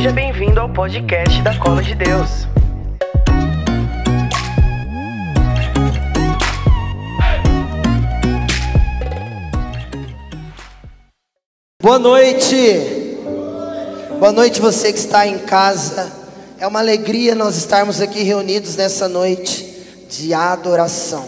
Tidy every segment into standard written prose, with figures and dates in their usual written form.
Seja bem-vindo ao podcast da Cola de Deus. Boa noite. Boa noite você que está em casa. É uma alegria nós estarmos aqui reunidos nessa noite de adoração.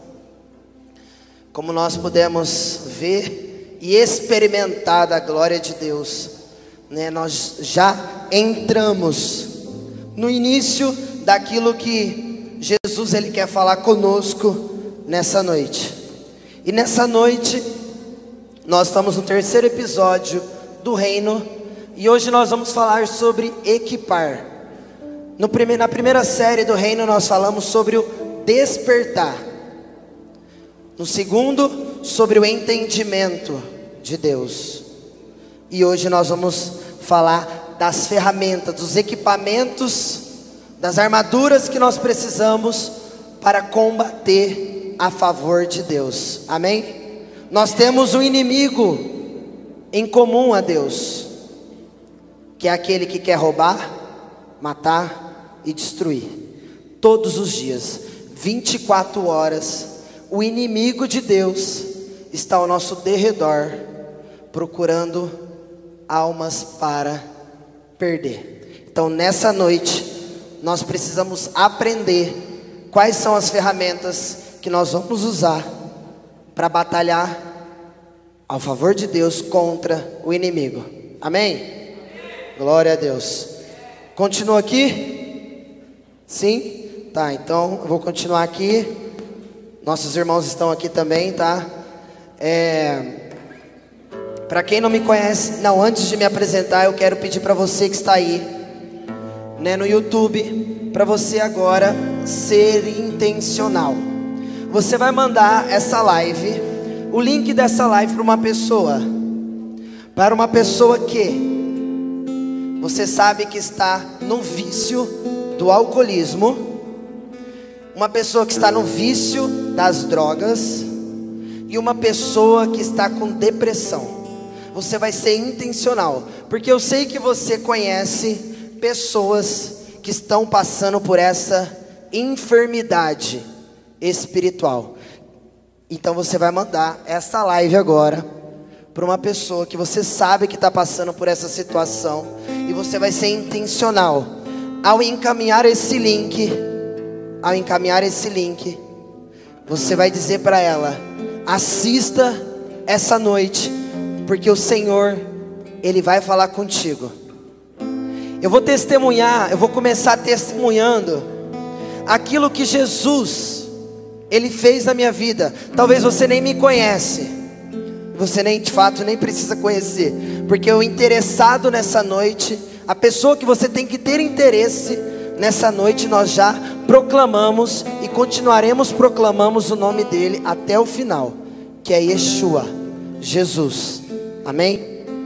Como nós pudemos ver e experimentar da glória de Deus, né? Nós já entramos no início daquilo que Jesus ele quer falar conosco nessa noite. E nessa noite nós estamos no terceiro episódio do Reino e hoje nós vamos falar sobre equipar. Na primeira série do Reino nós falamos sobre o despertar. No segundo, sobre o entendimento de Deus. E hoje nós vamos falar das ferramentas, dos equipamentos, das armaduras que nós precisamos para combater a favor de Deus. Amém? Nós temos um inimigo em comum a Deus, que é aquele que quer roubar, matar e destruir. Todos os dias, 24 horas, o inimigo de Deus está ao nosso derredor, procurando almas para perder. Então nessa noite, nós precisamos aprender quais são as ferramentas que nós vamos usar para batalhar ao favor de Deus contra o inimigo. Amém? Glória a Deus. Continua aqui? Sim? Tá, então eu vou continuar aqui. Nossos irmãos estão aqui também, tá? Para quem não me conhece, antes de me apresentar, eu quero pedir para você que está aí, né, no YouTube, para você agora ser intencional. Você vai mandar essa live, o link dessa live para uma pessoa que você sabe que está no vício do alcoolismo, uma pessoa que está no vício das drogas e uma pessoa que está com depressão. Você vai ser intencional, porque eu sei que você conhece pessoas que estão passando por essa enfermidade espiritual. Então você vai mandar essa live agora para uma pessoa que você sabe que está passando por essa situação, e você vai ser intencional ao encaminhar esse link. Você vai dizer para ela: assista essa noite, porque o Senhor, Ele vai falar contigo. Eu vou começar testemunhando aquilo que Jesus, Ele fez na minha vida. Talvez você nem me conhece, você nem, de fato, nem precisa conhecer, porque o interessado nessa noite, a pessoa que você tem que ter interesse nessa noite, nós já proclamamos e continuaremos proclamamos o nome dele até o final, que é Yeshua, Jesus. Amém?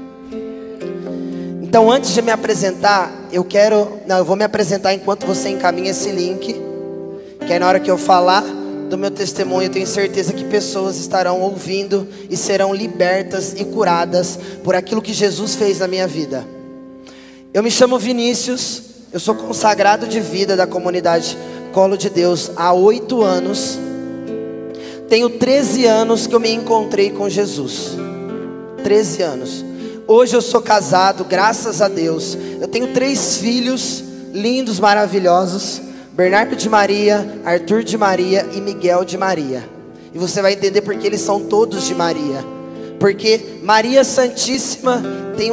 Então antes de me apresentar, eu vou me apresentar enquanto você encaminha esse link, que aí na hora que eu falar do meu testemunho, eu tenho certeza que pessoas estarão ouvindo e serão libertas e curadas por aquilo que Jesus fez na minha vida. Eu me chamo Vinícius, eu sou consagrado de vida da comunidade Colo de Deus há 8 anos. Tenho 13 anos que eu me encontrei com Jesus. 13 anos. Hoje eu sou casado, graças a Deus. Eu tenho 3 filhos lindos, maravilhosos: Bernardo de Maria, Arthur de Maria e Miguel de Maria. E você vai entender porque eles são todos de Maria. Porque Maria Santíssima tem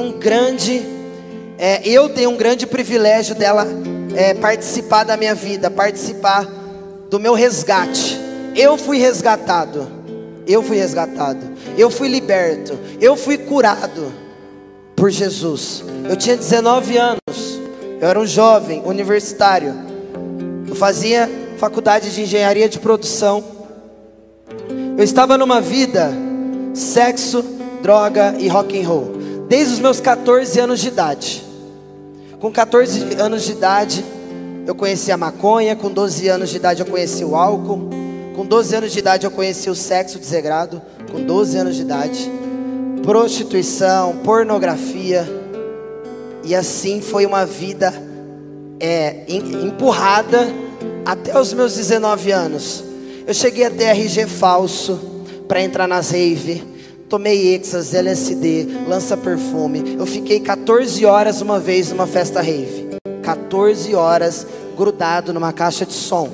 eu tenho um grande privilégio dela participar da minha vida, participar do meu resgate. Eu fui resgatado, eu fui liberto, eu fui curado por Jesus. Eu tinha 19 anos, eu era um jovem universitário, eu fazia faculdade de engenharia de produção. Eu estava numa vida, sexo, droga e rock and roll, desde os meus 14 anos de idade. Com 14 anos de idade, eu conheci a maconha. Com 12 anos de idade, eu conheci o álcool. Com 12 anos de idade, eu conheci o sexo desregrado. Com 12 anos de idade, prostituição, pornografia. E assim foi uma vida empurrada até os meus 19 anos. Eu cheguei até RG falso para entrar nas rave. Tomei Exas, LSD, lança-perfume. Eu fiquei 14 horas uma vez numa festa rave. 14 horas grudado numa caixa de som.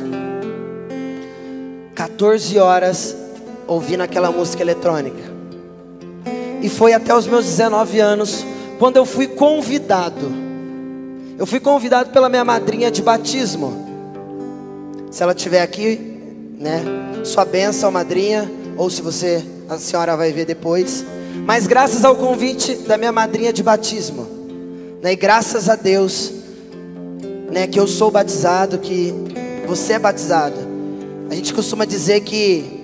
14 horas ouvindo aquela música eletrônica. E foi até os meus 19 anos quando eu fui convidado. Eu fui convidado pela minha madrinha de batismo. Se ela estiver aqui, né? Sua bênção, madrinha. Ou se a senhora vai ver depois. Mas graças ao convite da minha madrinha de batismo, né? E graças a Deus, né, que eu sou batizado, que você é batizado. A gente costuma dizer que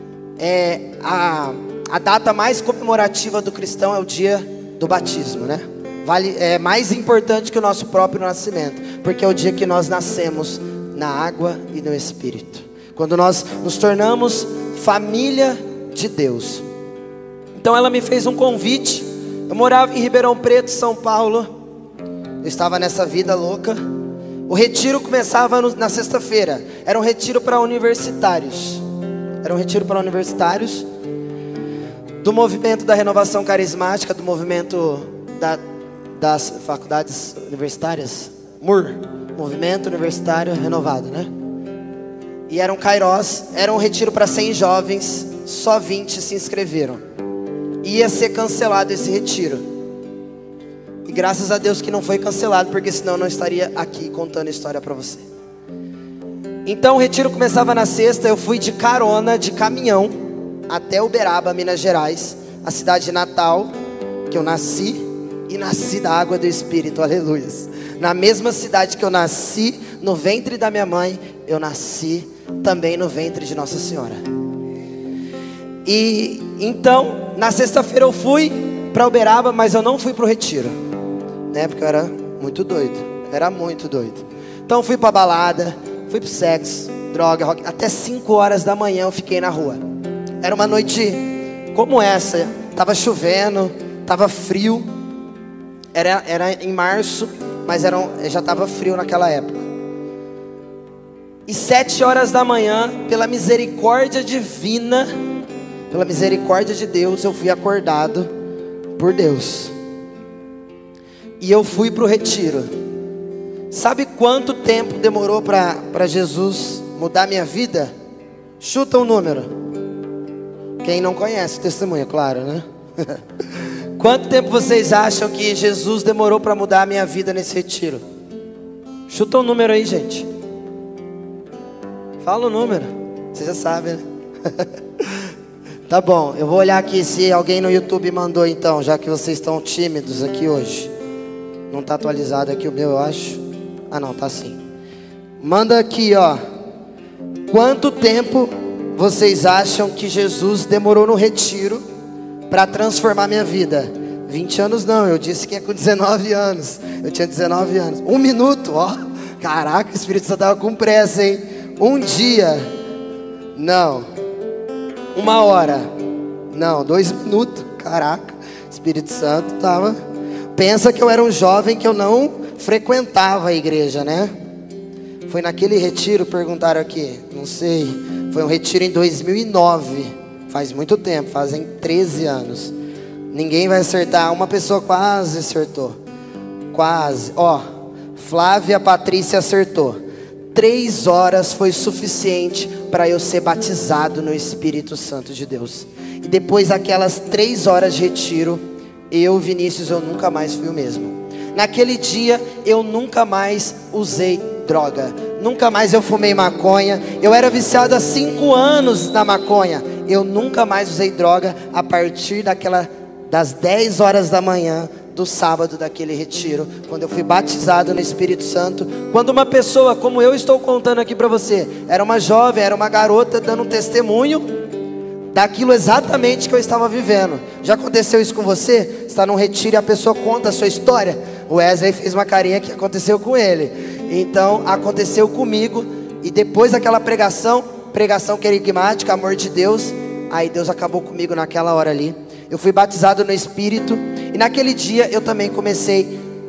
a data mais comemorativa do cristão é o dia do batismo, né? É mais importante que o nosso próprio nascimento, porque é o dia que nós nascemos na água e no Espírito, quando nós nos tornamos família de Deus. Então ela me fez um convite. Eu morava em Ribeirão Preto, São Paulo. Eu estava nessa vida louca. O retiro começava na sexta-feira. Era um retiro para universitários. Era um retiro para universitários do movimento da renovação carismática, do movimento das faculdades universitárias, MUR, Movimento Universitário Renovado, né? E era um Kairos, era um retiro para 100 jovens, só 20 se inscreveram. Ia ser cancelado esse retiro. E graças a Deus que não foi cancelado, porque senão eu não estaria aqui contando a história para você. Então o retiro começava na sexta. Eu fui de carona, de caminhão, até Uberaba, Minas Gerais, a cidade natal, que eu nasci, e nasci da água do Espírito, aleluias. Na mesma cidade que eu nasci, no ventre da minha mãe, eu nasci também no ventre de Nossa Senhora. E então, na sexta-feira eu fui para Uberaba, mas eu não fui para o retiro, né? Porque eu era muito doido, Então fui para balada, fui pro sexo, droga, rock. Até 5 horas da manhã eu fiquei na rua. Era uma noite como essa, tava chovendo, tava frio. Era em março, mas já estava frio naquela época. E 7 horas da manhã, pela misericórdia divina, pela misericórdia de Deus, eu fui acordado por Deus. E eu fui para o retiro. Sabe quanto tempo demorou para Jesus mudar minha vida? Chuta um número. Quem não conhece o testemunho, claro, né? Quanto tempo vocês acham que Jesus demorou para mudar a minha vida nesse retiro? Chuta um número aí, gente. Fala o número. Você já sabe, né? Tá bom, eu vou olhar aqui se alguém no YouTube mandou então, já que vocês estão tímidos aqui hoje. Não está atualizado aqui o meu, eu acho. Ah não, tá sim. Manda aqui, ó. Quanto tempo vocês acham que Jesus demorou no retiro para transformar minha vida? 20 anos não, eu disse que é com 19 anos. Eu tinha 19 anos. 1 minuto, ó. Caraca, o Espírito Santo estava com pressa, hein? 1 dia. Não. 1 hora. Não, 2 minutos. Caraca, o Espírito Santo estava... Pensa que eu era um jovem que eu não frequentava a igreja, né? Foi naquele retiro, perguntaram aqui. Não sei. Foi um retiro em 2009. Faz muito tempo, fazem 13 anos. Ninguém vai acertar. Uma pessoa quase acertou. Quase. Ó, Flávia Patrícia acertou. 3 horas foi suficiente para eu ser batizado no Espírito Santo de Deus. E depois daquelas 3 horas de retiro, Vinícius, eu nunca mais fui o mesmo. Naquele dia, eu nunca mais usei droga. Nunca mais eu fumei maconha. Eu era viciado há 5 anos na maconha. Eu nunca mais usei droga a partir das 10 horas da manhã do sábado daquele retiro, quando eu fui batizado no Espírito Santo. Quando uma pessoa, como eu estou contando aqui para você, era uma jovem, era uma garota dando um testemunho daquilo exatamente que eu estava vivendo. Já aconteceu isso com você? Você está num retiro e a pessoa conta a sua história? O Wesley fez uma carinha que aconteceu com ele. Então aconteceu comigo. E depois daquela pregação querigmática, amor de Deus, aí Deus acabou comigo naquela hora ali. Eu fui batizado no Espírito. E naquele dia eu também comecei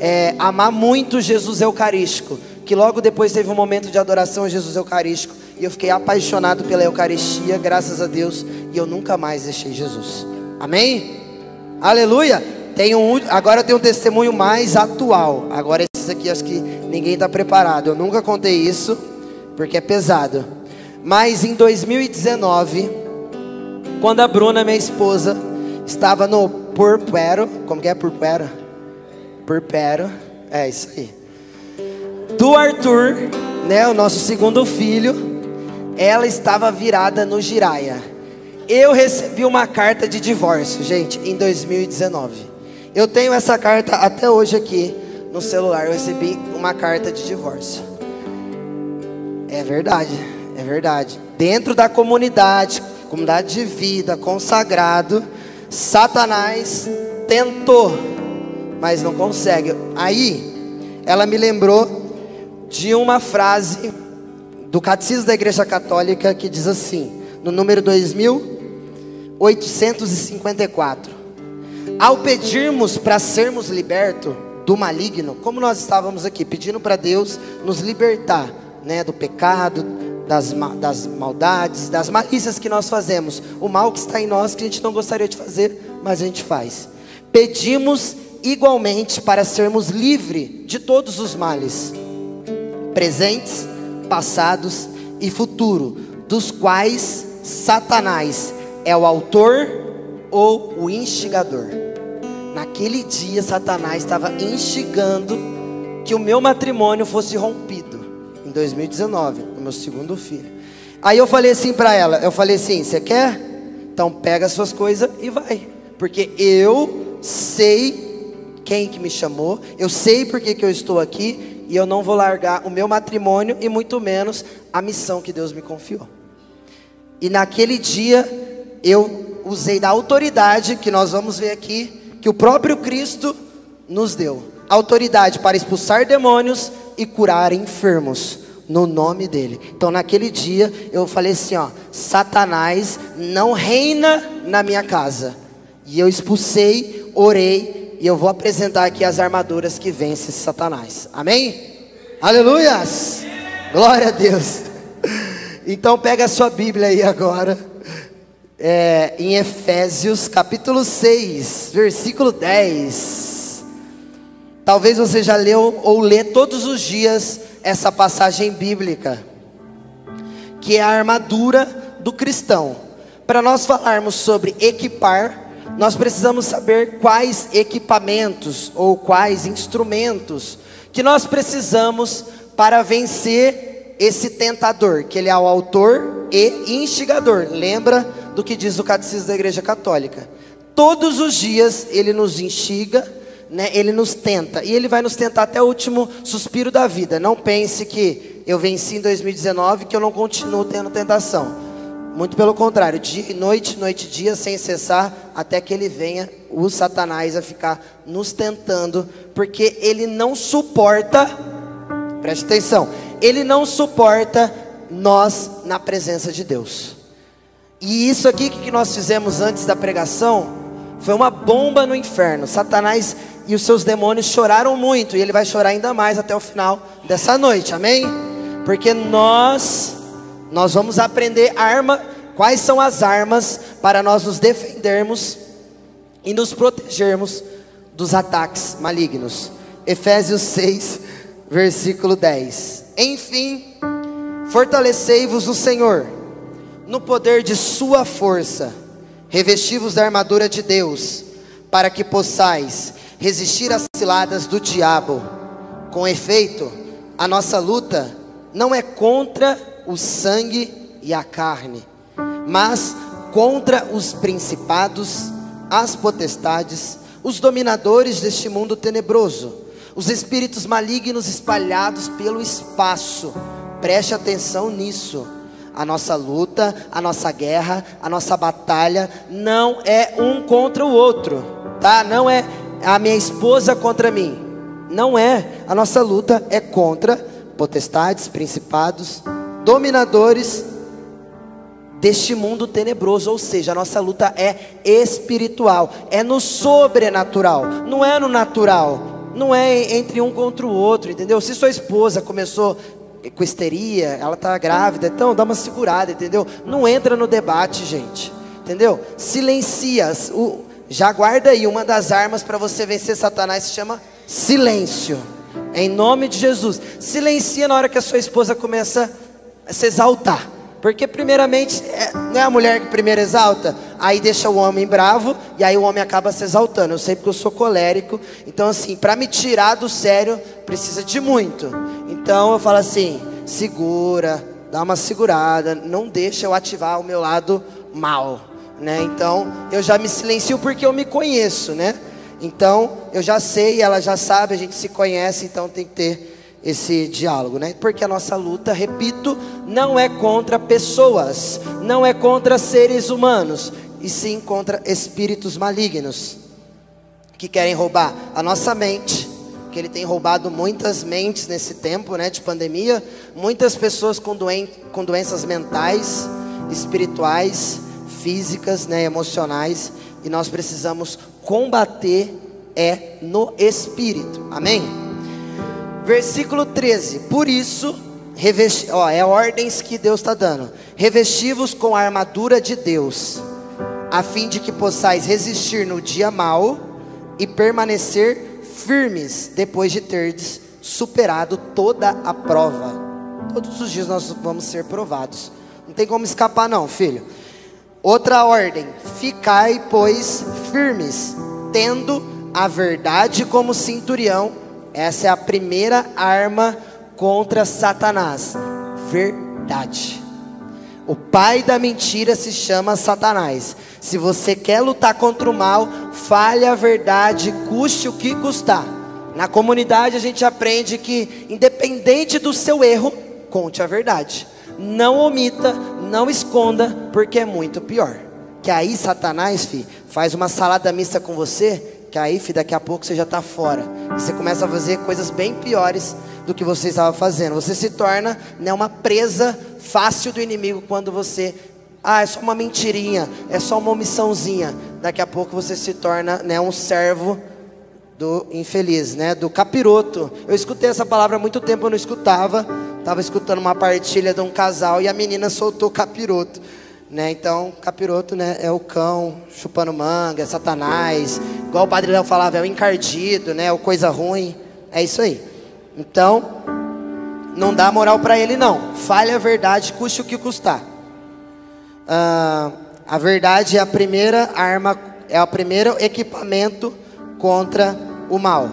amar muito Jesus Eucarístico, que logo depois teve um momento de adoração a Jesus Eucarístico, e eu fiquei apaixonado pela Eucaristia, graças a Deus, e eu nunca mais deixei Jesus. Amém? Aleluia! Agora eu tenho um testemunho mais atual. Agora esse aqui acho que ninguém está preparado. Eu nunca contei isso, porque é pesado. Mas em 2019, quando a Bruna, minha esposa, estava no puerpério, como que é puerpério? Puerpério, é isso aí. Do Arthur, né, o nosso segundo filho, ela estava virada no giraia. Eu recebi uma carta de divórcio, gente, em 2019. Eu tenho essa carta até hoje aqui no celular. Eu recebi uma carta de divórcio. É verdade, é verdade. Dentro da comunidade de vida, consagrado, Satanás tentou, mas não consegue. Aí, ela me lembrou de uma frase do Catecismo da Igreja Católica que diz assim, no número 2854: ao pedirmos para sermos libertos do maligno, como nós estávamos aqui pedindo para Deus nos libertar, né, do pecado, das maldades, das malícias que nós fazemos, o mal que está em nós que a gente não gostaria de fazer, mas a gente faz. Pedimos igualmente para sermos livres de todos os males, presentes, passados e futuro, dos quais Satanás é o autor ou o instigador. Naquele dia Satanás estava instigando que o meu matrimônio fosse rompido, em 2019, o meu segundo filho. Aí eu falei assim para ela, você quer? Então pega as suas coisas e vai, porque eu sei quem que me chamou, eu sei porque que eu estou aqui, e eu não vou largar o meu matrimônio, e muito menos a missão que Deus me confiou. E naquele dia eu usei da autoridade que nós vamos ver aqui, que o próprio Cristo nos deu, autoridade para expulsar demônios e curar enfermos, no nome dele. Então naquele dia eu falei assim, Satanás não reina na minha casa. E eu expulsei, orei, e eu vou apresentar aqui as armaduras que vencem Satanás. Amém? Aleluias! Glória a Deus. Então pega a sua Bíblia aí agora, em Efésios capítulo 6, versículo 10. Talvez você já leu ou lê todos os dias essa passagem bíblica, que é a armadura do cristão. Para nós falarmos sobre equipar, nós precisamos saber quais equipamentos ou quais instrumentos que nós precisamos para vencer esse tentador, que ele é o autor e instigador. Lembra do que diz o Catecismo da Igreja Católica? Todos os dias ele nos instiga, né? Ele nos tenta, e ele vai nos tentar até o último suspiro da vida. Não pense que eu venci em 2019, que eu não continuo tendo tentação. Muito pelo contrário, dia e noite, noite e dia, sem cessar, até que ele venha, o Satanás, a ficar nos tentando, porque ele não suporta, preste atenção, ele não suporta nós na presença de Deus. E isso aqui que nós fizemos antes da pregação foi uma bomba no inferno. Satanás e os seus demônios choraram muito, e ele vai chorar ainda mais até o final dessa noite, amém? Porque nós vamos aprender quais são as armas para nós nos defendermos e nos protegermos dos ataques malignos. Efésios 6, versículo 10. Enfim, fortalecei-vos no Senhor, no poder de sua força, revesti-vos da armadura de Deus, para que possais resistir às ciladas do diabo. Com efeito, a nossa luta não é contra o sangue e a carne, mas contra os principados, as potestades, os dominadores deste mundo tenebroso, os espíritos malignos espalhados pelo espaço. Preste atenção nisso. A nossa luta, a nossa guerra, a nossa batalha não é um contra o outro, tá? Não é a minha esposa contra mim. Não é. A nossa luta é contra potestades, principados, dominadores deste mundo tenebroso. Ou seja, a nossa luta é espiritual, é no sobrenatural, não é no natural. não é entre um contra o outro, entendeu? Se sua esposa começou com histeria, ela está grávida, então dá uma segurada, entendeu? Não entra no debate, gente, entendeu? Silencia, já guarda aí, uma das armas para você vencer Satanás se chama silêncio, em nome de Jesus. Silencia na hora que a sua esposa começa a se exaltar, porque primeiramente, não é a mulher que primeiro exalta, aí deixa o homem bravo, e aí o homem acaba se exaltando. Eu sei porque eu sou colérico, então assim, para me tirar do sério, precisa de muito. Então eu falo assim, segura, dá uma segurada, não deixa eu ativar o meu lado mal, né? Então eu já me silencio porque eu me conheço, né? Então eu já sei, ela já sabe, a gente se conhece, então tem que ter esse diálogo, né? Porque a nossa luta, repito, não é contra pessoas, não é contra seres humanos, e sim contra espíritos malignos que querem roubar a nossa mente, que ele tem roubado muitas mentes nesse tempo, né, de pandemia. Muitas pessoas com doenças mentais, espirituais, físicas, né, emocionais, e nós precisamos combater no espírito, amém? Versículo 13, por isso, ordens que Deus está dando: revesti-vos com a armadura de Deus, a fim de que possais resistir no dia mau e permanecer firmes depois de terdes superado toda a prova. Todos os dias nós vamos ser provados, não tem como escapar não, filho. Outra ordem: ficai pois firmes, tendo a verdade como cinturão. Essa é a primeira arma contra Satanás, verdade. O pai da mentira se chama Satanás. Se você quer lutar contra o mal, fale a verdade, custe o que custar. Na comunidade a gente aprende que, independente do seu erro, conte a verdade. Não omita, não esconda, porque é muito pior. Que aí Satanás, faz uma salada mista com você, que aí, daqui a pouco você já está fora. E você começa a fazer coisas bem piores do que você estava fazendo. Você se torna, né, uma presa fácil do inimigo quando você... é só uma mentirinha, é só uma omissãozinha. Daqui a pouco você se torna, né, um servo do infeliz, né, do capiroto. Eu escutei essa palavra há muito tempo, eu não escutava. Estava escutando uma partilha de um casal e a menina soltou capiroto. Né, então, capiroto, né, é o cão chupando manga, é Satanás, igual o Padre Léo falava, é o encardido, né, é o coisa ruim, é isso aí. Então, não dá moral para ele não, fale a verdade, custe o que custar. A verdade é a primeira arma, é o primeiro equipamento contra o mal.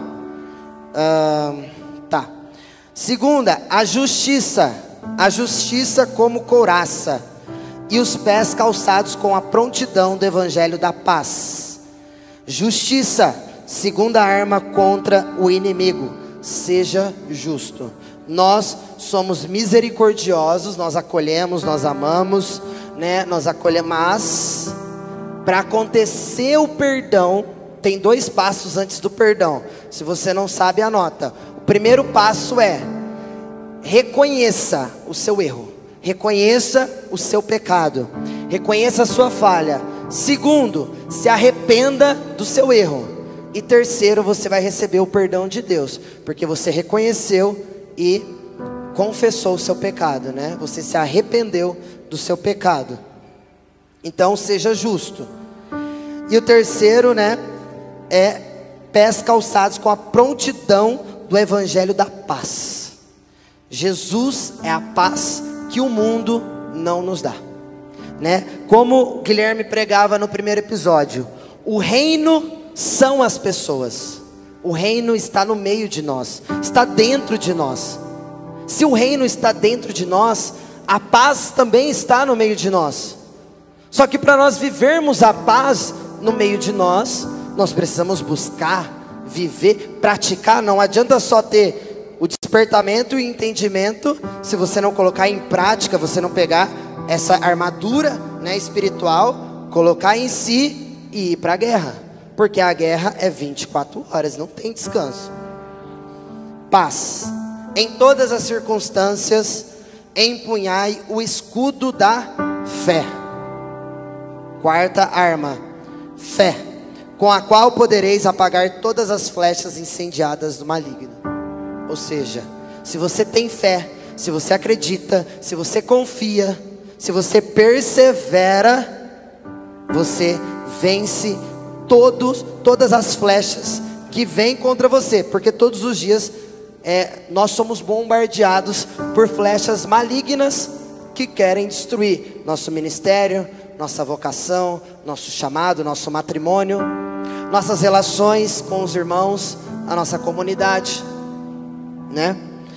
Segunda, a justiça como couraça, e os pés calçados com a prontidão do evangelho da paz. Justiça, segunda arma contra o inimigo. Seja justo. Nós somos misericordiosos, nós acolhemos, nós amamos, né? Nós acolhemos, mas para acontecer o perdão, tem 2 passos antes do perdão. Se você não sabe, anota. O primeiro passo é: reconheça o seu erro. Reconheça o seu pecado, reconheça a sua falha. Segundo, se arrependa do seu erro. E terceiro, você vai receber o perdão de Deus, porque você reconheceu e confessou o seu pecado, né? Você se arrependeu do seu pecado. Então seja justo. E o terceiro, né, é pés calçados com a prontidão do evangelho da paz. Jesus é a paz que o mundo não nos dá, né? Como o Guilherme pregava no primeiro episódio, o reino são as pessoas. O reino está no meio de nós, está dentro de nós. Se o reino está dentro de nós, a paz também está no meio de nós. Só que para nós vivermos a paz no meio de nós, nós precisamos buscar, viver, praticar. Não adianta só ter o despertamento e o entendimento, se você não colocar em prática, você não pegar essa armadura, né, espiritual, colocar em si e ir para a guerra, porque a guerra é 24 horas, não tem descanso. Paz, em todas as circunstâncias, empunhai o escudo da fé. Quarta arma, fé. com a qual podereis apagar todas as flechas incendiadas do maligno. Ou seja, se você tem fé, se você acredita, se você confia, se você persevera, você vence todas as flechas que vêm contra você, porque todos os dias nós somos bombardeados por flechas malignas que querem destruir nosso ministério, nossa vocação, nosso chamado, nosso matrimônio, nossas relações com os irmãos, a nossa comunidade, né?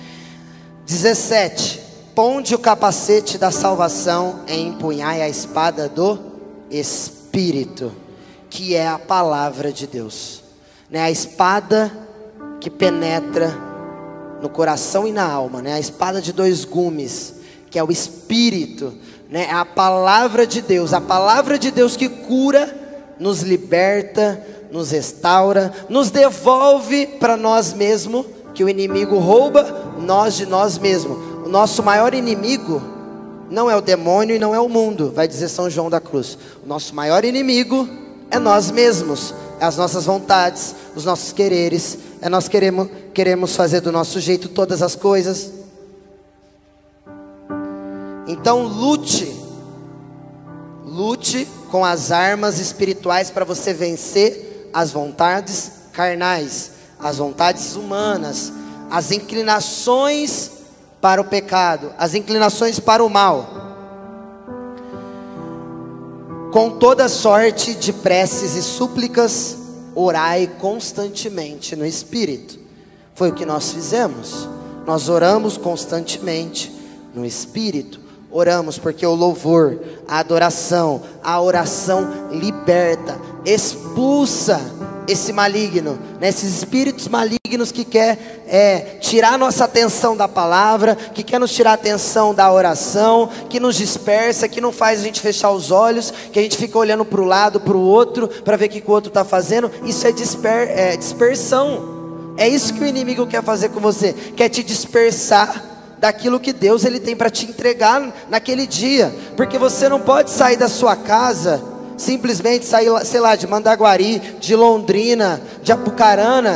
17. Ponde o capacete da salvação e empunhai a espada do Espírito, que é a palavra de Deus, né? A espada que penetra no coração e na alma, né? A espada de dois gumes, que é o Espírito, né? É a palavra de Deus, a palavra de Deus que cura, nos liberta, nos restaura, nos devolve para nós mesmos, que o inimigo rouba nós de nós mesmos. O nosso maior inimigo não é o demônio e não é o mundo, vai dizer São João da Cruz. O nosso maior inimigo é nós mesmos, é as nossas vontades, os nossos quereres, nós queremos fazer do nosso jeito todas as coisas. Então lute com as armas espirituais para você vencer as vontades carnais, as vontades humanas, as inclinações para o pecado, as inclinações para o mal, com toda sorte de preces e súplicas, orai constantemente no Espírito. Foi o que nós fizemos, nós oramos constantemente no Espírito. Oramos porque o louvor, a adoração, a oração liberta, expulsa esse maligno, né? Esses espíritos malignos que quer tirar nossa atenção da palavra, que quer nos tirar a atenção da oração, que nos dispersa, que não faz a gente fechar os olhos, que a gente fica olhando para o lado, para o outro, para ver o que o outro está fazendo. Isso é dispersão. É isso que o inimigo quer fazer com você, quer te dispersar daquilo que Deus ele tem para te entregar naquele dia, porque você não pode sair da sua casa, simplesmente sair, sei lá, de Mandaguari, de Londrina, de Apucarana,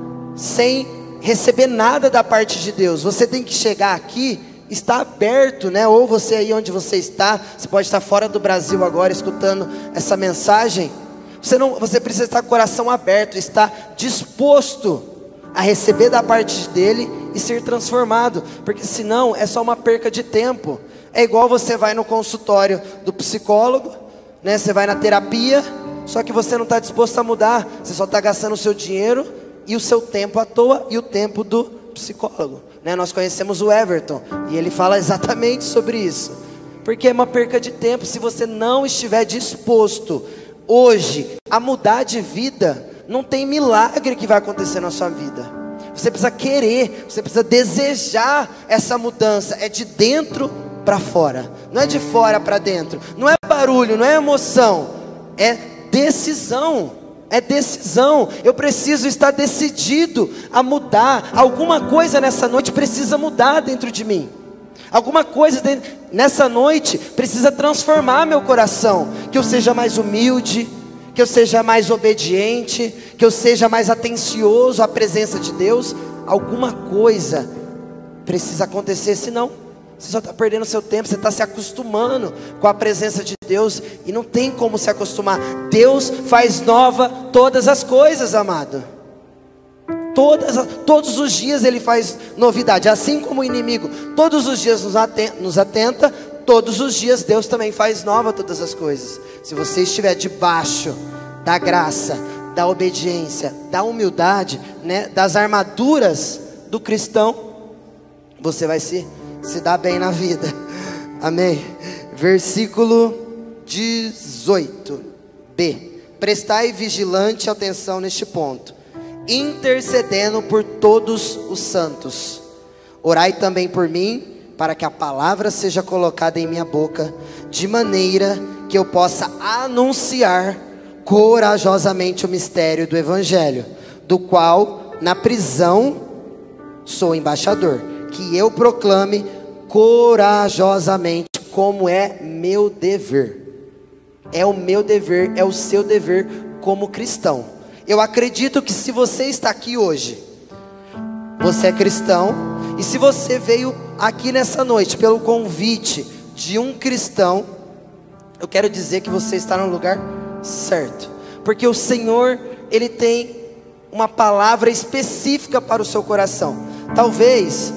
sem receber nada da parte de Deus. Você tem que chegar aqui, está aberto, né? Ou você aí onde você está, você pode estar fora do Brasil agora escutando essa mensagem. Você precisa estar com o coração aberto, estar disposto a receber da parte dele e ser transformado, porque senão é só uma perca de tempo. É igual você vai no consultório do psicólogo, né? Você vai na terapia, só que você não está disposto a mudar, você só está gastando o seu dinheiro e o seu tempo à toa e o tempo do psicólogo, né? Nós conhecemos o Everton e ele fala exatamente sobre isso, porque é uma perca de tempo se você não estiver disposto hoje a mudar de vida. Não tem milagre que vai acontecer na sua vida. Você precisa querer, você precisa desejar essa mudança. É de dentro para fora, não é de fora para dentro. Não é barulho, não é emoção, é decisão. É decisão. Eu preciso estar decidido a mudar. Alguma coisa nessa noite precisa mudar dentro de mim. Alguma coisa nessa noite precisa transformar meu coração. Que eu seja mais humilde, que eu seja mais obediente, que eu seja mais atencioso à presença de Deus. Alguma coisa precisa acontecer, senão você só está perdendo seu tempo. Você está se acostumando com a presença de Deus e não tem como se acostumar. Deus faz nova todas as coisas, amado. Todos os dias Ele faz novidade, assim como o inimigo todos os dias nos atenta, todos os dias Deus também faz nova todas as coisas. Se você estiver debaixo da graça, da obediência, da humildade, né, das armaduras do cristão, você vai se dar bem na vida. Amém. Versículo 18b. Prestai vigilante atenção neste ponto, intercedendo por todos os santos. Orai também por mim, para que a palavra seja colocada em minha boca, de maneira que eu possa anunciar corajosamente o mistério do Evangelho, do qual na prisão sou embaixador, que eu proclame corajosamente, como é meu dever. É o meu dever, é o seu dever como cristão. Eu acredito que se você está aqui hoje, você é cristão. E se você veio aqui nessa noite pelo convite de um cristão, eu quero dizer que você está no lugar certo. Porque o Senhor, Ele tem uma palavra específica para o seu coração. Talvez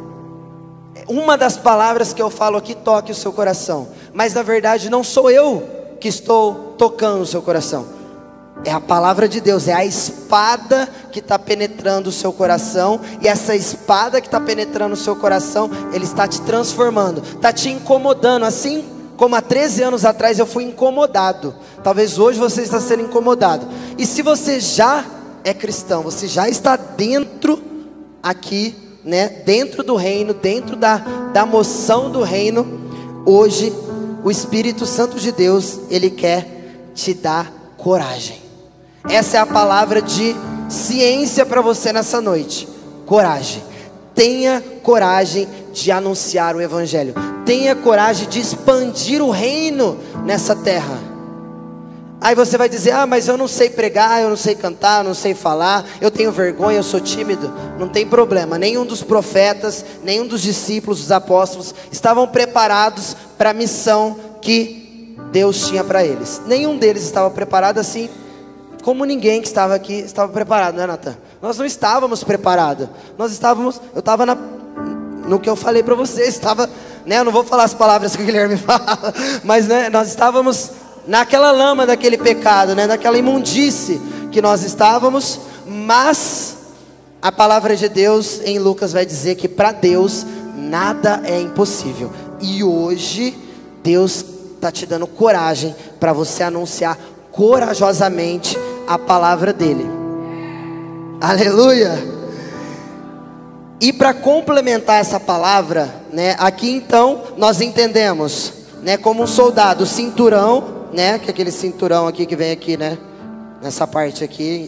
uma das palavras que eu falo aqui toque o seu coração, mas na verdade não sou eu que estou tocando o seu coração. É a palavra de Deus, é a espada que está penetrando o seu coração. E essa espada que está penetrando o seu coração, Ele está te transformando, está te incomodando. Assim como há 13 anos atrás eu fui incomodado, talvez hoje você está sendo incomodado. E se você já é cristão, você já está dentro aqui, né? Dentro do reino, dentro da moção do reino. Hoje o Espírito Santo de Deus, Ele quer te dar coragem. Essa é a palavra de ciência para você nessa noite. Coragem. Tenha coragem de anunciar o Evangelho. Tenha coragem de expandir o reino nessa terra. Aí você vai dizer: ah, mas eu não sei pregar, eu não sei cantar, eu não sei falar, eu tenho vergonha, eu sou tímido. Não tem problema. Nenhum dos profetas, nenhum dos discípulos, dos apóstolos estavam preparados para a missão que Deus tinha para eles. Nenhum deles estava preparado assim como ninguém que estava aqui estava preparado, né, Natan? Nós não estávamos preparados. Eu estava no que eu falei para vocês, né, eu não vou falar as palavras que o Guilherme fala, mas, né, nós estávamos naquela lama daquele pecado, né, naquela imundície que nós estávamos. Mas a palavra de Deus em Lucas vai dizer que para Deus nada é impossível. E hoje Deus está te dando coragem para você anunciar corajosamente a palavra dele. Aleluia. E para complementar essa palavra, né, aqui então nós entendemos, né, como um soldado, o cinturão, né, que é aquele cinturão aqui que vem aqui, né, nessa parte aqui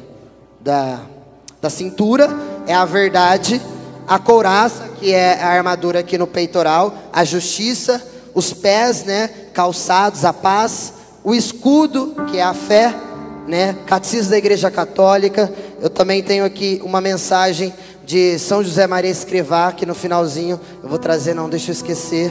da cintura, é a verdade. A couraça, que é a armadura aqui no peitoral, a justiça. Os pés, né, calçados, a paz. O escudo, que é a fé, né? Catecismo da Igreja Católica. Eu também tenho aqui uma mensagem de São José Maria Escrivá, que no finalzinho eu vou trazer, não deixa eu esquecer.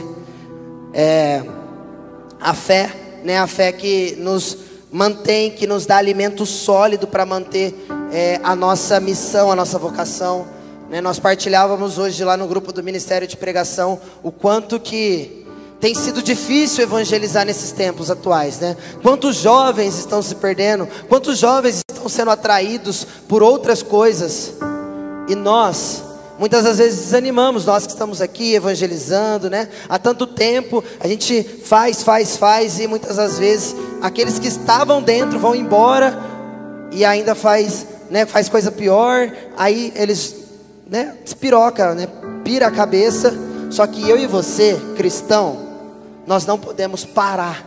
A fé, né? A fé que nos mantém, que nos dá alimento sólido para manter a nossa missão, a nossa vocação, né? Nós partilhávamos hoje lá no grupo do Ministério de Pregação o quanto que tem sido difícil evangelizar nesses tempos atuais, né? Quantos jovens estão se perdendo, quantos jovens estão sendo atraídos por outras coisas. E nós, muitas das vezes desanimamos, nós que estamos aqui evangelizando, né? Há tanto tempo, a gente faz, e muitas das vezes, aqueles que estavam dentro vão embora, e ainda faz coisa pior, aí eles, né, despiroca, né? Pira a cabeça. Só que eu e você, cristão, nós não podemos parar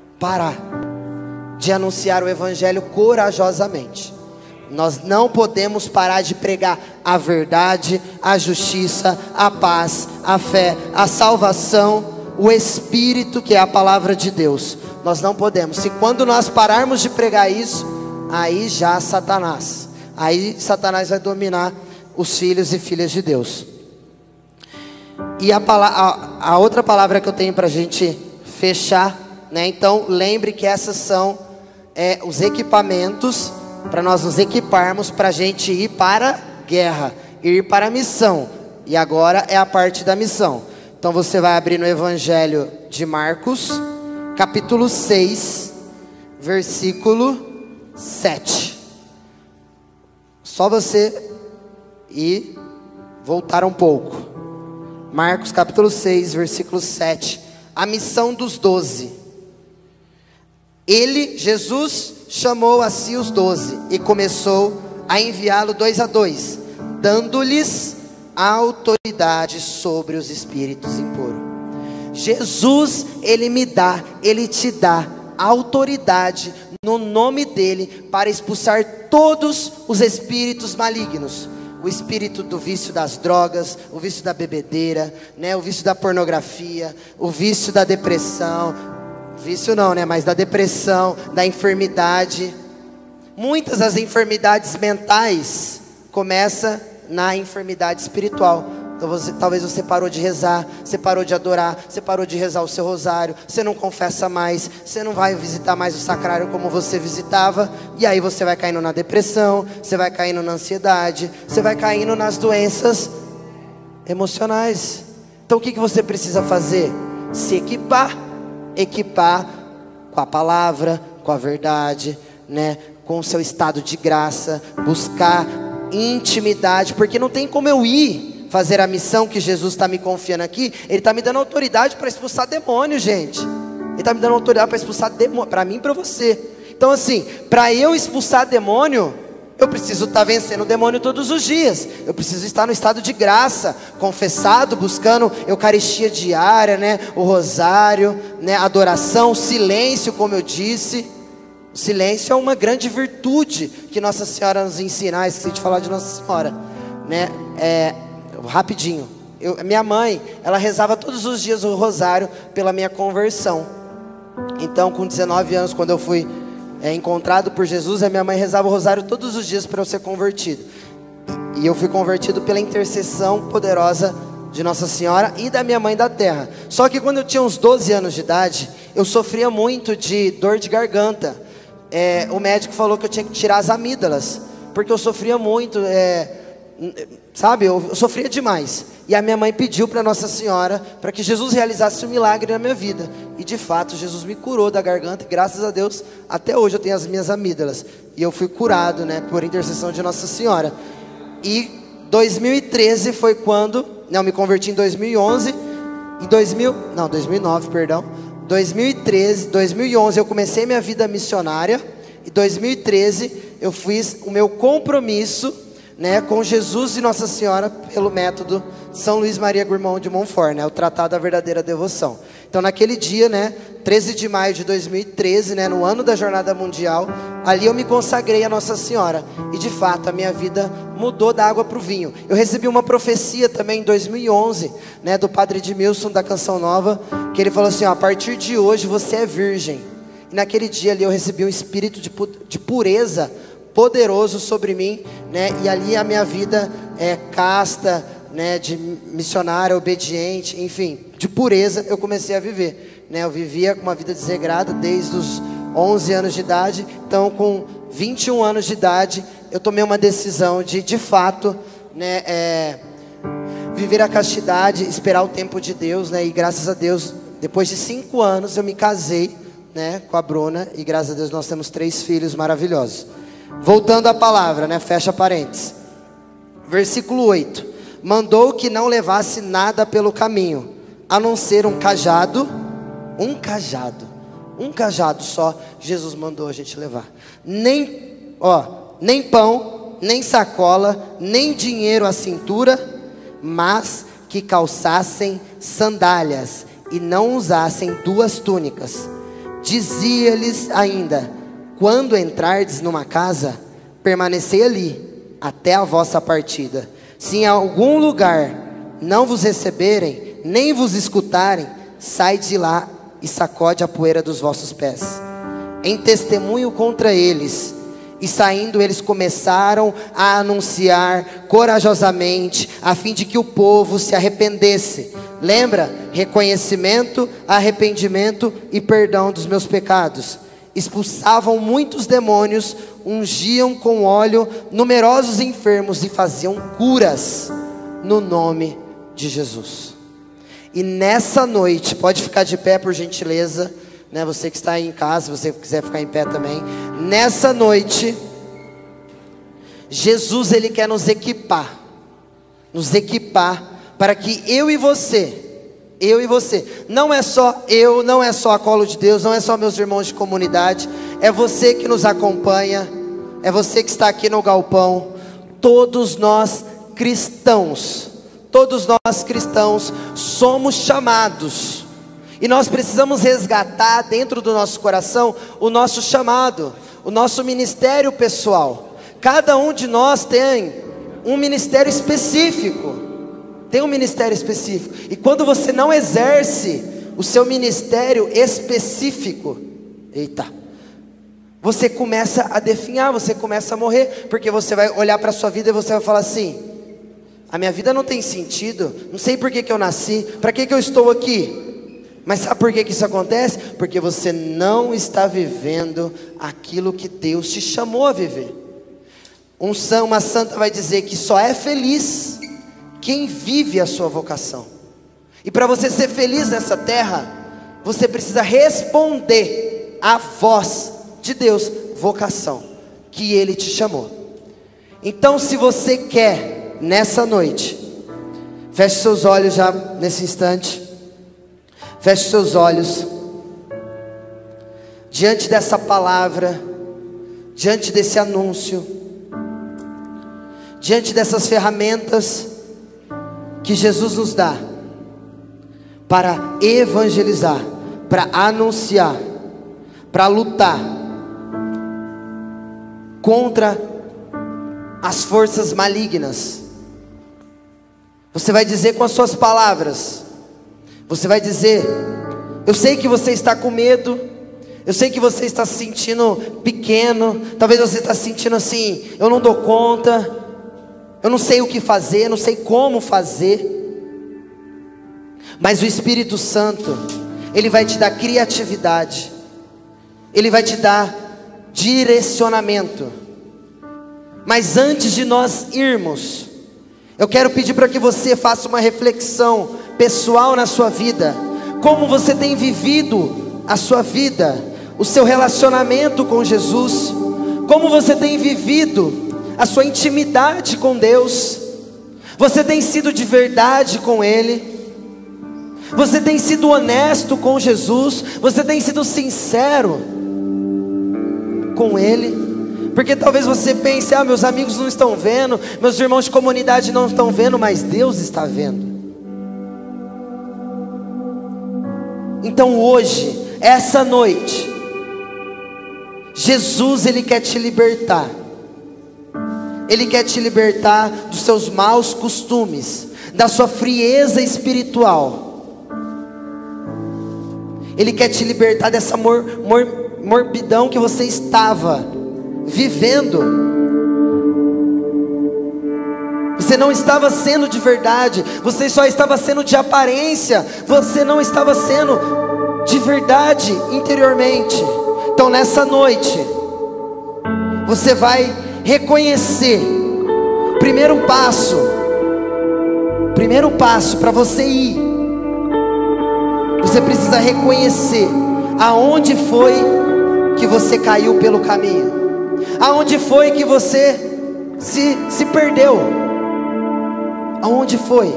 de anunciar o Evangelho corajosamente. Nós não podemos parar de pregar a verdade, a justiça, a paz, a fé, a salvação, o Espírito, que é a palavra de Deus. Nós não podemos. Se quando nós pararmos de pregar isso, aí já Satanás vai dominar os filhos e filhas de Deus. E a outra palavra que eu tenho para a gente fechar, né? Então lembre que essas são os equipamentos para nós nos equiparmos para a gente ir para a guerra, ir para a missão. E agora é a parte da missão. Então você vai abrir no Evangelho de Marcos, capítulo 6, versículo 7. Só você ir voltar um pouco. Marcos capítulo 6, versículo 7. A missão dos 12. Jesus, chamou a si os 12 e começou a enviá-lo 2 a 2, dando-lhes autoridade sobre os espíritos impuros. Jesus, Ele te dá autoridade no nome dEle para expulsar todos os espíritos malignos. O espírito do vício das drogas, o vício da bebedeira, né? O vício da pornografia, o vício da depressão. Vício não, né? Mas da depressão, da enfermidade. Muitas das enfermidades mentais começam na enfermidade espiritual. Então talvez você parou de rezar, você parou de adorar, você parou de rezar o seu rosário, você não confessa mais, você não vai visitar mais o sacrário como você visitava, e aí você vai caindo na depressão, você vai caindo na ansiedade, você vai caindo nas doenças emocionais. Então o que você precisa fazer? Se equipar com a palavra, com a verdade, né? Com o seu estado de graça, buscar intimidade, porque não tem como eu ir fazer a missão que Jesus está me confiando aqui. Ele está me dando autoridade para expulsar demônio, gente. Ele está me dando autoridade para expulsar demônio, para mim e para você. Então assim, para eu expulsar demônio, eu preciso estar vencendo o demônio todos os dias. Eu preciso estar no estado de graça, confessado, buscando eucaristia diária, né? O rosário, né? Adoração, silêncio, como eu disse. O silêncio é uma grande virtude que Nossa Senhora nos ensina. Esqueci de falar de Nossa Senhora, né? Rapidinho, minha mãe, ela rezava todos os dias o rosário pela minha conversão. Então com 19 anos, quando eu fui encontrado por Jesus, a minha mãe rezava o rosário todos os dias para eu ser convertido. E eu fui convertido pela intercessão poderosa de Nossa Senhora e da minha mãe da terra. Só que quando eu tinha uns 12 anos de idade, eu sofria muito de dor de garganta. O médico falou que eu tinha que tirar as amígdalas, porque eu sofria muito, sabe, eu sofria demais. E a minha mãe pediu para Nossa Senhora para que Jesus realizasse um milagre na minha vida. E de fato Jesus me curou da garganta. E graças a Deus até hoje eu tenho as minhas amígdalas. E eu fui curado, né, por intercessão de Nossa Senhora. E 2013 foi quando, não, me converti em 2011. Em 2009, perdão. 2011 eu comecei minha vida missionária. Em 2013 eu fiz o meu compromisso, né, com Jesus e Nossa Senhora pelo método São Luís Maria Gourmand de Montfort, né, o Tratado da Verdadeira Devoção. Então naquele dia, né, 13 de maio de 2013, né, no ano da Jornada Mundial, ali eu me consagrei a Nossa Senhora. E de fato a minha vida mudou da água para o vinho. Eu recebi uma profecia também em 2011, né, do Padre Edmilson da Canção Nova, que ele falou assim, ó, a partir de hoje você é virgem. E naquele dia ali eu recebi um espírito de pureza poderoso sobre mim, né? E ali a minha vida casta, né? De missionária, obediente, enfim, de pureza eu comecei a viver, né? Eu vivia com uma vida desregrada desde os 11 anos de idade. Então com 21 anos de idade eu tomei uma decisão de fato, né? Viver a castidade, esperar o tempo de Deus, né? E graças a Deus, depois de 5 anos eu me casei, né, com a Bruna. E graças a Deus nós temos 3 filhos maravilhosos. Voltando à palavra, né? Fecha parênteses. Versículo 8. Mandou que não levasse nada pelo caminho, a não ser um cajado só. Jesus mandou a gente levar. Nem pão, nem sacola, nem dinheiro à cintura, mas que calçassem sandálias e não usassem 2 túnicas. Dizia-lhes ainda: quando entrardes numa casa, permanecei ali até a vossa partida. Se em algum lugar não vos receberem, nem vos escutarem, sai de lá e sacode a poeira dos vossos pés, em testemunho contra eles. E saindo eles começaram a anunciar corajosamente, a fim de que o povo se arrependesse. Lembra? Reconhecimento, arrependimento e perdão dos meus pecados. Expulsavam muitos demônios, ungiam com óleo numerosos enfermos e faziam curas no nome de Jesus. E nessa noite, pode ficar de pé por gentileza, né? Você que está aí em casa, se você quiser ficar em pé também. Nessa noite, Jesus, Ele quer nos equipar para que eu e você, não é só eu, não é só a Colo de Deus, não é só meus irmãos de comunidade, é você que nos acompanha, é você que está aqui no galpão, todos nós cristãos somos chamados, e nós precisamos resgatar dentro do nosso coração o nosso chamado, o nosso ministério pessoal. Cada um de nós tem um ministério específico. E quando você não exerce o seu ministério específico, você começa a definhar, você começa a morrer, porque você vai olhar para a sua vida e você vai falar assim: a minha vida não tem sentido, não sei por que eu nasci, para que eu estou aqui. Mas sabe por que isso acontece? Porque você não está vivendo aquilo que Deus te chamou a viver. Uma santa vai dizer que só é feliz quem vive a sua vocação. E para você ser feliz nessa terra, você precisa responder à voz de Deus, vocação, que Ele te chamou. Então, se você quer, nessa noite, feche seus olhos já nesse instante. Feche seus olhos. Diante dessa palavra, diante desse anúncio, diante dessas ferramentas que Jesus nos dá para evangelizar, para anunciar, para lutar contra as forças malignas, você vai dizer com as suas palavras, você vai dizer: eu sei que você está com medo, eu sei que você está se sentindo pequeno, talvez você está se sentindo assim: eu não dou conta, eu não sei o que fazer, eu não sei como fazer. Mas o Espírito Santo, Ele vai te dar criatividade, Ele vai te dar direcionamento. Mas antes de nós irmos, eu quero pedir para que você faça uma reflexão pessoal na sua vida. Como você tem vivido a sua vida, o seu relacionamento com Jesus, como você tem vivido a sua intimidade com Deus. Você tem sido de verdade com Ele? Você tem sido honesto com Jesus? Você tem sido sincero com Ele? Porque talvez você pense: ah, meus amigos não estão vendo, meus irmãos de comunidade não estão vendo, mas Deus está vendo. Então hoje, essa noite, Jesus, Ele quer te libertar. Ele quer te libertar dos seus maus costumes, da sua frieza espiritual. Ele quer te libertar dessa morbidão que você estava vivendo. Você não estava sendo de verdade, você só estava sendo de aparência, você não estava sendo de verdade interiormente. Então nessa noite, você vai reconhecer. Primeiro passo para você ir, você precisa reconhecer aonde foi que você caiu pelo caminho, aonde foi que você se perdeu, aonde foi.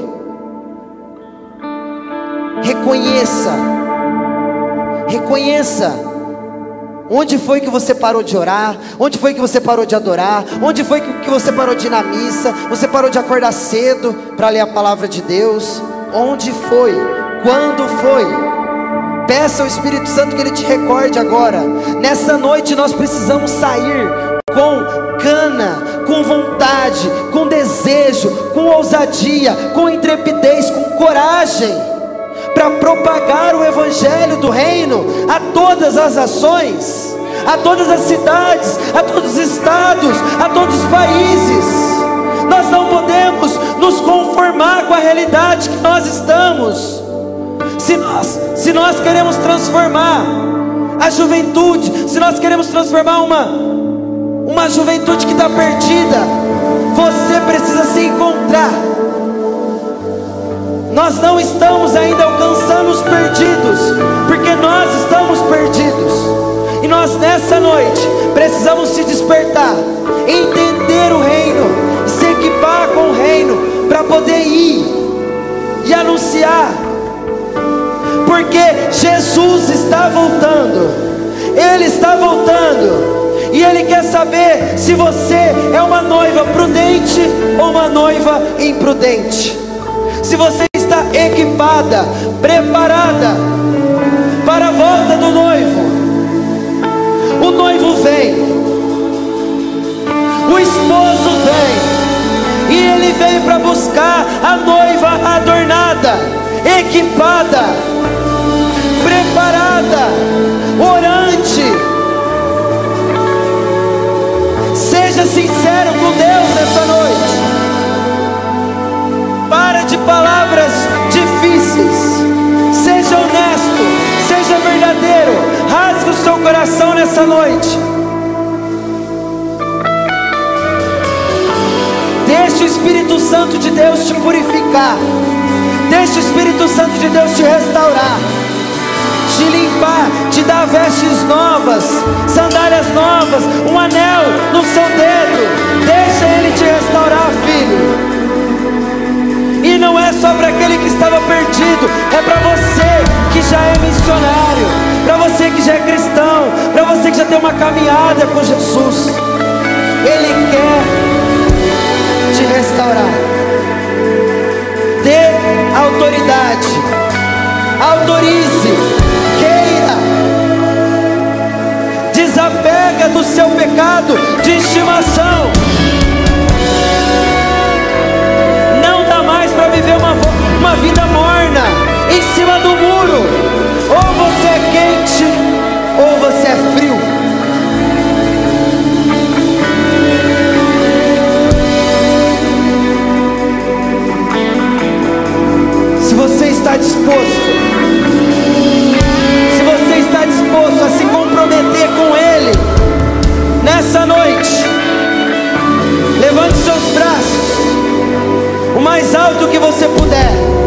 Reconheça onde foi que você parou de orar, onde foi que você parou de adorar, onde foi que você parou de ir na missa, você parou de acordar cedo para ler a palavra de Deus. Onde foi? Quando foi? Peça ao Espírito Santo que Ele te recorde agora. Nessa noite nós precisamos sair com gana, com vontade, com desejo, com ousadia, com intrepidez, com coragem, para propagar o Evangelho do Reino a todas as nações, a todas as cidades, a todos os estados, a todos os países. Nós não podemos nos conformar com a realidade que nós estamos. Se nós queremos transformar a juventude, se nós queremos transformar uma juventude que está perdida, você precisa se encontrar. Nós não estamos ainda alcançando os perdidos, porque nós estamos perdidos. E nós nessa noite precisamos se despertar, entender o reino, se equipar com o reino, para poder ir e anunciar. Porque Jesus está voltando, Ele está voltando, e Ele quer saber se você é uma noiva prudente ou uma noiva imprudente. Se você está equipada, preparada para a volta do noivo. O noivo vem, o esposo vem, e ele vem para buscar a noiva adornada, equipada, preparada, orante, nessa noite. Deixa o Espírito Santo de Deus te purificar. Deixa o Espírito Santo de Deus te restaurar, te limpar, te dar vestes novas, sandálias novas, um anel no seu dedo. Deixa Ele te restaurar, filho. E não é só para aquele que estava perdido, é para você que já é missionário, para você que já é cristão, para você que já tem uma caminhada com Jesus. Ele quer te restaurar. Dê autoridade, autorize, queira, desapega do seu pecado de estimação. Não dá mais para viver uma vida morna em cima do muro. Ou você é quente ou você é frio. Se você está disposto a se comprometer com Ele nessa noite, levante seus braços o mais alto que você puder.